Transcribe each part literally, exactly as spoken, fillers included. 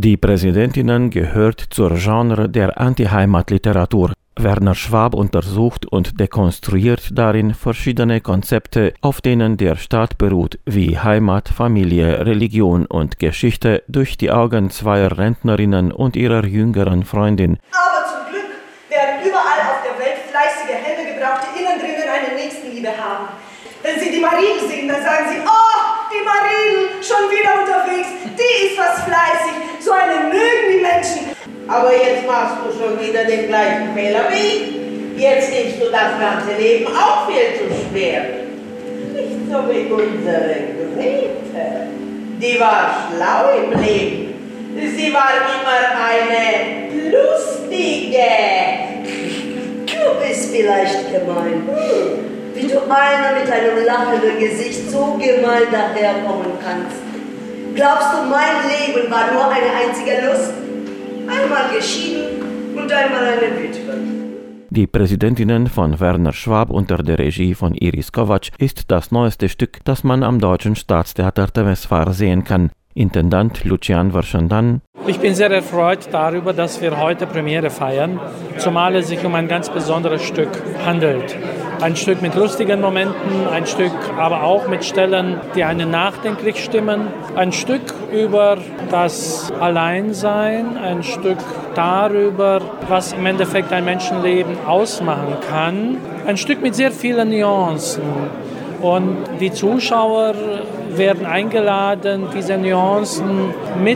Die Präsidentinnen gehört zur Genre der Anti-Heimat-Literatur. Werner Schwab untersucht und dekonstruiert darin verschiedene Konzepte, auf denen der Staat beruht, wie Heimat, Familie, Religion und Geschichte durch die Augen zweier Rentnerinnen und ihrer jüngeren Freundin. Aber zum Glück werden überall auf der Welt fleißige Hände gebraucht, die innen drinnen eine Nächstenliebe haben. Wenn Sie die Marien singen, dann sagen Sie, oh, die Marien, schon wieder unterwegs, die ist was fleißig, so eine mögen die Menschen. Aber jetzt machst du schon wieder den gleichen Fehler wie ich. Jetzt nimmst du das ganze Leben auch viel zu schwer. Nicht so wie unsere Grete. Die war schlau im Leben. Sie war immer eine lustige. Du bist vielleicht gemein. Wie du einer mit einem lachenden Gesicht so gemein daherkommen kannst. Glaubst du, mein Leben war nur eine einzige Lust? Einmal geschieden und einmal eine Witwe. Die Präsidentinnen von Werner Schwab unter der Regie von Iris Kovacs ist das neueste Stück, das man am Deutschen Staatstheater Temeswar sehen kann. Intendant Lucian Verschandan. Ich bin sehr erfreut darüber, dass wir heute Premiere feiern, zumal es sich um ein ganz besonderes Stück handelt. Ein Stück mit lustigen Momenten, ein Stück aber auch mit Stellen, die einen nachdenklich stimmen. Ein Stück über das Alleinsein, ein Stück darüber, was im Endeffekt ein Menschenleben ausmachen kann. Ein Stück mit sehr vielen Nuancen. Und die Zuschauer werden eingeladen, diese Nuancen mit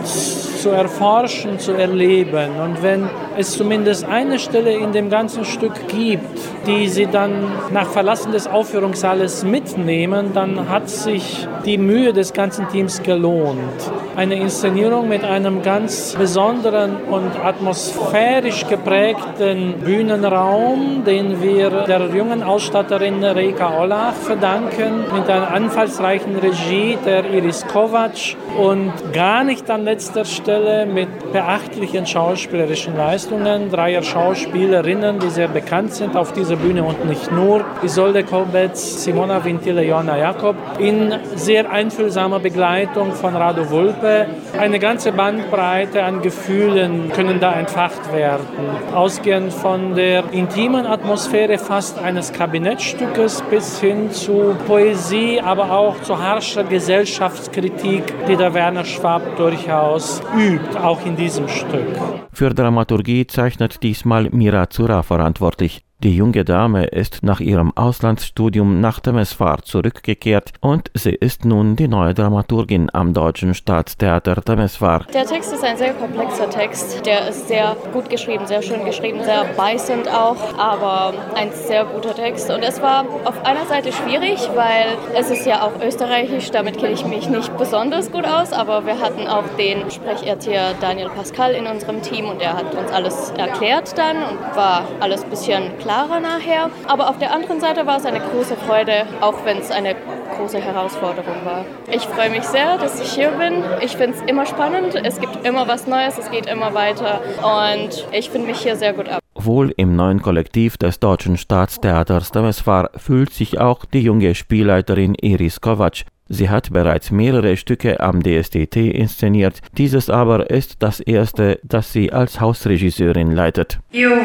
uns zu erforschen, zu erleben. Und wenn es zumindest eine Stelle in dem ganzen Stück gibt, die sie dann nach Verlassen des Aufführungssaales mitnehmen, dann hat sich die Mühe des ganzen Teams gelohnt. Eine Inszenierung mit einem ganz besonderen und atmosphärisch geprägten Bühnenraum, den wir der jungen Ausstatterin Reka Olach verdanken, mit einer anfallsreichen Regie der Iris Kovacs und gar nicht an letzter Stelle mit beachtlichen schauspielerischen Leistungen dreier Schauspielerinnen, die sehr bekannt sind auf dieser Bühne und nicht nur. Isolde Kobetz, Simona Vintile, Joanna Jakob, in sehr einfühlsamer Begleitung von Rado Vulpe. Eine ganze Bandbreite an Gefühlen können da entfacht werden. Ausgehend von der intimen Atmosphäre fast eines Kabinettstückes bis hin zu Poesie, aber auch zu harscher Gesellschaftskritik, die der Werner Schwab durchaus übt, auch in diesem Stück. Für Dramaturgie zeichnet diesmal Mira Zura verantwortlich. Die junge Dame ist nach ihrem Auslandsstudium nach Temeswar zurückgekehrt und sie ist nun die neue Dramaturgin am Deutschen Staatstheater Temeswar. Der Text ist ein sehr komplexer Text. Der ist sehr gut geschrieben, sehr schön geschrieben, sehr beißend auch, aber ein sehr guter Text. Und es war auf einer Seite schwierig, weil es ist ja auch österreichisch, damit kenne ich mich nicht besonders gut aus, aber wir hatten auch den Sprecherzieher Daniel Pascal in unserem Team und er hat uns alles erklärt dann und war alles ein bisschen klar. Klarer nachher. Aber auf der anderen Seite war es eine große Freude, auch wenn es eine große Herausforderung war. Ich freue mich sehr, dass ich hier bin. Ich finde es immer spannend. Es gibt immer was Neues, es geht immer weiter und ich finde mich hier sehr gut ab. Wohl im neuen Kollektiv des Deutschen Staatstheaters Temeswar fühlt sich auch die junge Spielleiterin Iris Kovacs. Sie hat bereits mehrere Stücke am D S T T inszeniert. Dieses aber ist das erste, das sie als Hausregisseurin leitet.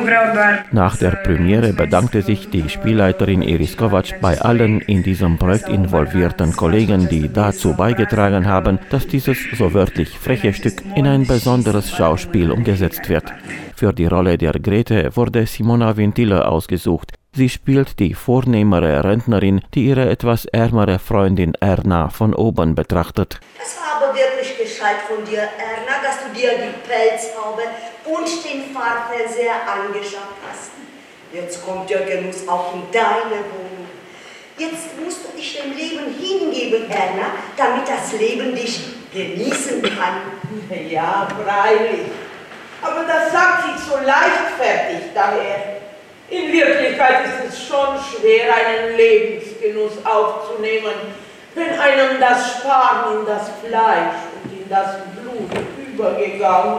Nach der Premiere bedankte sich die Spielleiterin Iris Kovacs bei allen in diesem Projekt involvierten Kollegen, die dazu beigetragen haben, dass dieses so wörtlich freche Stück in ein besonderes Schauspiel umgesetzt wird. Für die Rolle der Grete wurde Simona Vintile ausgesucht. Sie spielt die vornehmere Rentnerin, die ihre etwas ärmere Freundin Erna von oben betrachtet. Es war aber wirklich gescheit von dir, Erna, dass du dir die Pelzhaube und den Fahrfernseher angeschafft hast. Jetzt kommt der Genuss auch in deine Wohnung. Jetzt musst du dich dem Leben hingeben, Erna, damit das Leben dich genießen kann. Ja, freilich. Aber das sagt sie so leichtfertig daher. In Wirklichkeit ist es schon schwer, einen Lebensgenuss aufzunehmen, wenn einem das Sparen in das Fleisch und in das Blut übergegangen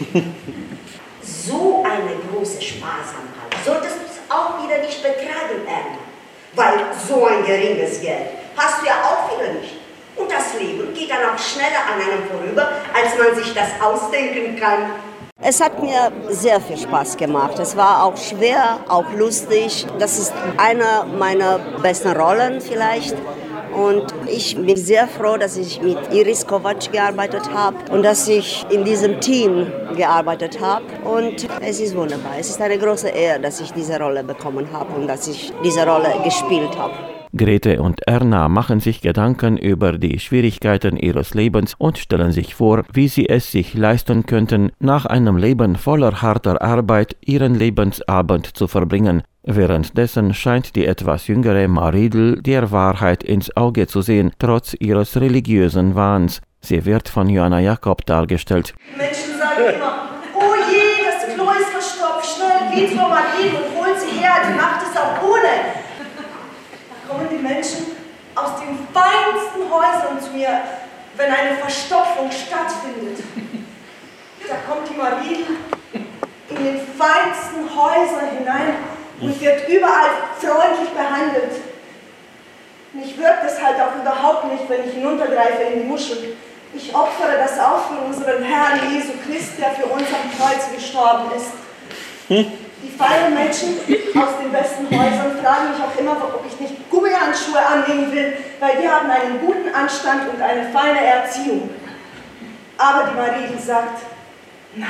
ist. So eine große Sparsamkeit solltest du es auch wieder nicht betreiben, Erna. Weil so ein geringes Geld hast du ja auch wieder nicht. Und das Leben geht dann auch schneller an einem vorüber, als man sich das ausdenken kann. Es hat mir sehr viel Spaß gemacht. Es war auch schwer, auch lustig. Das ist eine meiner besten Rollen vielleicht. Und ich bin sehr froh, dass ich mit Iris Kovač gearbeitet habe und dass ich in diesem Team gearbeitet habe. Und es ist wunderbar. Es ist eine große Ehre, dass ich diese Rolle bekommen habe und dass ich diese Rolle gespielt habe. Grete und Erna machen sich Gedanken über die Schwierigkeiten ihres Lebens und stellen sich vor, wie sie es sich leisten könnten, nach einem Leben voller harter Arbeit ihren Lebensabend zu verbringen. Währenddessen scheint die etwas jüngere Maridel der Wahrheit ins Auge zu sehen, trotz ihres religiösen Wahns. Sie wird von Joanna Jakob dargestellt. Die Menschen sagen immer, oh je, das Klo ist verstopft, schnell geht zur Maridel und holt sie her, die macht es auch ohne. Kommen die Menschen aus den feinsten Häusern zu mir, wenn eine Verstopfung stattfindet. Da kommt die Maridel in den feinsten Häuser hinein und wird überall freundlich behandelt. Mich wirkt es halt auch überhaupt nicht, wenn ich hinuntergreife in die Muschel. Ich opfere das auch für unseren Herrn Jesu Christ, der für uns am Kreuz gestorben ist. Die feinen Menschen aus den besten Häusern fragen mich auch immer, ob ich nicht Gummihandschuhe annehmen will, weil die haben einen guten Anstand und eine feine Erziehung. Aber die Maridel sagt, na,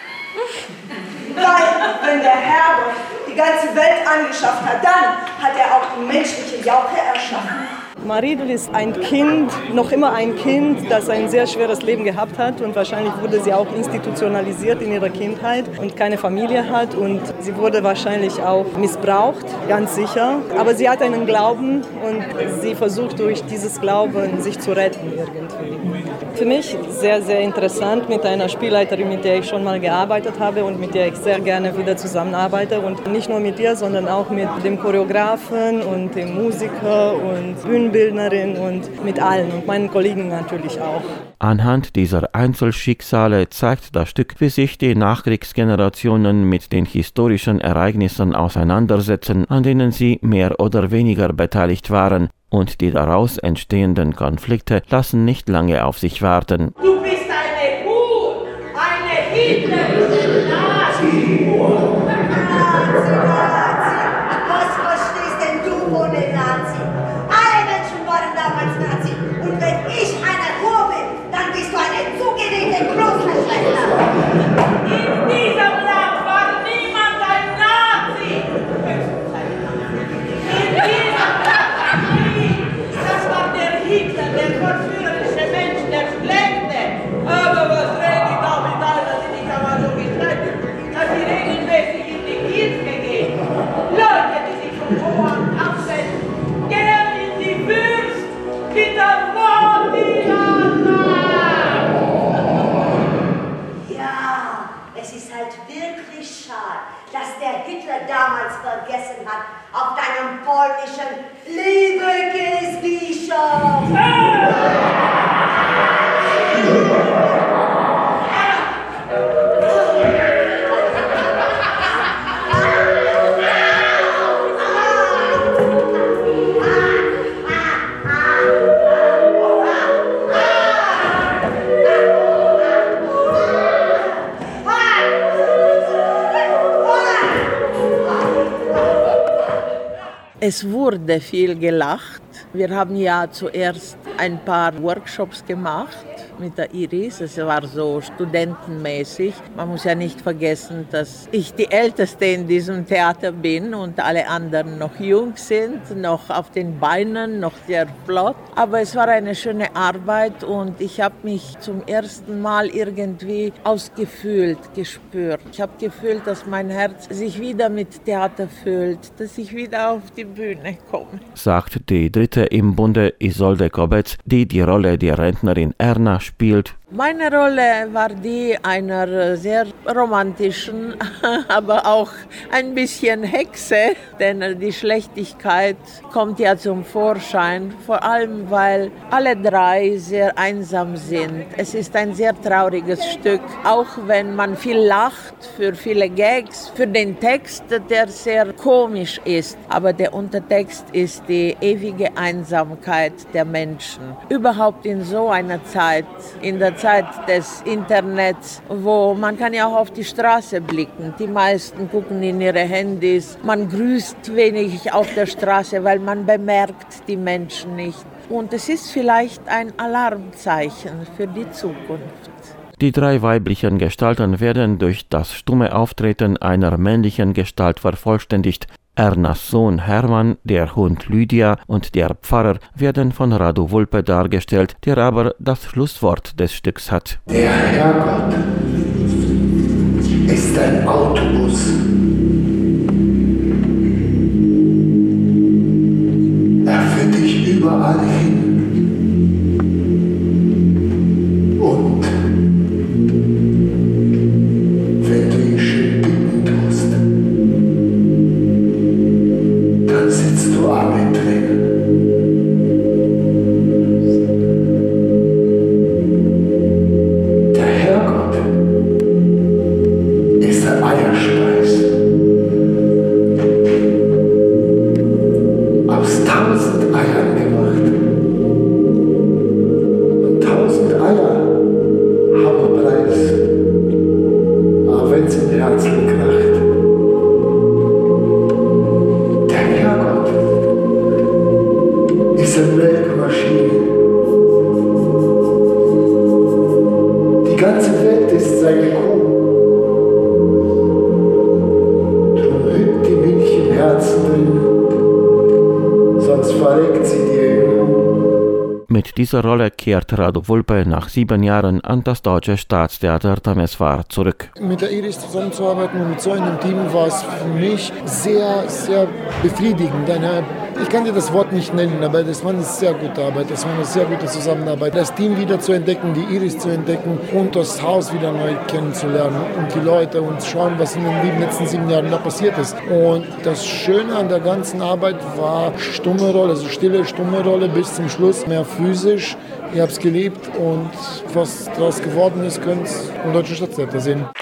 weil wenn der Herr die ganze Welt angeschafft hat, dann hat er auch die menschliche Jauche erschaffen. Maridel ist ein Kind, noch immer ein Kind, das ein sehr schweres Leben gehabt hat und wahrscheinlich wurde sie auch institutionalisiert in ihrer Kindheit und keine Familie hat und sie wurde wahrscheinlich auch missbraucht, ganz sicher. Aber sie hat einen Glauben und sie versucht durch dieses Glauben sich zu retten irgendwie. Für mich sehr, sehr interessant mit einer Spielleiterin, mit der ich schon mal gearbeitet habe und mit der ich sehr gerne wieder zusammenarbeite und nicht nur mit ihr, sondern auch mit dem Choreografen und dem Musiker und Bühnenbildnerin und mit allen und meinen Kollegen natürlich auch. Anhand dieser Einzelschicksale zeigt das Stück, wie sich die Nachkriegsgenerationen mit den historischen Ereignissen auseinandersetzen, an denen sie mehr oder weniger beteiligt waren. Und die daraus entstehenden Konflikte lassen nicht lange auf sich warten. Du bist eine Hure, eine hitlerische Nazi-Hure. Nazi, Nazi, was verstehst denn du von den Nazi? Alle Menschen waren damals Nazi. Und wenn ich eine Hure bin, dann bist du eine zugenähte Großschwester. In diesem Land war niemand ein Nazi. In diesem Das war der Hitler, der verführerische Mensch, der Schlechte. Aber was rede ich da mit einer, die nicht einmal so gestreitet, dass sie regelmäßig in die Kirche gehen. Leute, die sich vom Hohen absetzen, gehen in die Wüste, mit der Vortilana. Ja, es ist halt wirklich schade, dass der Hitler damals vergessen hat, auf deinem polnischen Liebekes-Bischof. Es wurde viel gelacht. Wir haben ja zuerst ein paar Workshops gemacht mit der Iris. Es war so studentenmäßig. Man muss ja nicht vergessen, dass ich die Älteste in diesem Theater bin und alle anderen noch jung sind, noch auf den Beinen, noch sehr flott. Aber es war eine schöne Arbeit und ich habe mich zum ersten Mal irgendwie ausgefüllt, gespürt. Ich habe gefühlt, dass mein Herz sich wieder mit Theater fühlt, dass ich wieder auf die Bühne komme. Sagt die dritte im Bunde Isolde Kobec, die die Rolle der Rentnerin Erna spielt Meine Rolle war die einer sehr romantischen, aber auch ein bisschen Hexe, denn die Schlechtigkeit kommt ja zum Vorschein, vor allem weil alle drei sehr einsam sind. Es ist ein sehr trauriges Stück, auch wenn man viel lacht für viele Gags, für den Text, der sehr komisch ist, aber der Untertext ist die ewige Einsamkeit der Menschen. Überhaupt in so einer Zeit, in der Zeit des Internets, wo man kann ja auch auf die Straße blicken. Die meisten gucken in ihre Handys. Man grüßt wenig auf der Straße, weil man bemerkt die Menschen nicht. Und es ist vielleicht ein Alarmzeichen für die Zukunft. Die drei weiblichen Gestalten werden durch das stumme Auftreten einer männlichen Gestalt vervollständigt. Ernas Sohn Hermann, der Hund Lydia und der Pfarrer werden von Radu Vulpe dargestellt, der aber das Schlusswort des Stücks hat. Der Herrgott ist ein Autobus. Er führt dich überall hin. Und wenn du ihn schön bitten tust, dann sitzt du alle drin. Der Herrgott ist ein Eierspeis. Aus tausend Eiern gemacht. Und tausend Eier haben einen Preis. Aber wenn es im Herzen kracht. Der Herrgott ist eine Melkmaschine. Die ganze Welt ist seine Kuh. Drum hüt die Milch im Herzen drin, sonst verreckt sie dir im Mund. Mit dieser Rolle kehrt Radu Vulpe nach sieben Jahren an das Deutsche Staatstheater Temeswar zurück. Mit der Iris zusammenzuarbeiten und mit so einem Team war es für mich sehr, sehr befriedigend. Eine, ich kann dir das Wort nicht nennen, aber das war eine sehr gute Arbeit, das war eine sehr gute Zusammenarbeit. Das Team wieder zu entdecken, die Iris zu entdecken und das Haus wieder neu kennenzulernen und die Leute und schauen, was in den letzten sieben Jahren noch passiert ist. Und das Schöne an der ganzen Arbeit war stumme Rolle, also stille, stumme Rolle bis zum Schluss, mehr physisch. Ich habe es geliebt und was daraus geworden ist, könnt ihr im Deutschen Staatstheater sehen.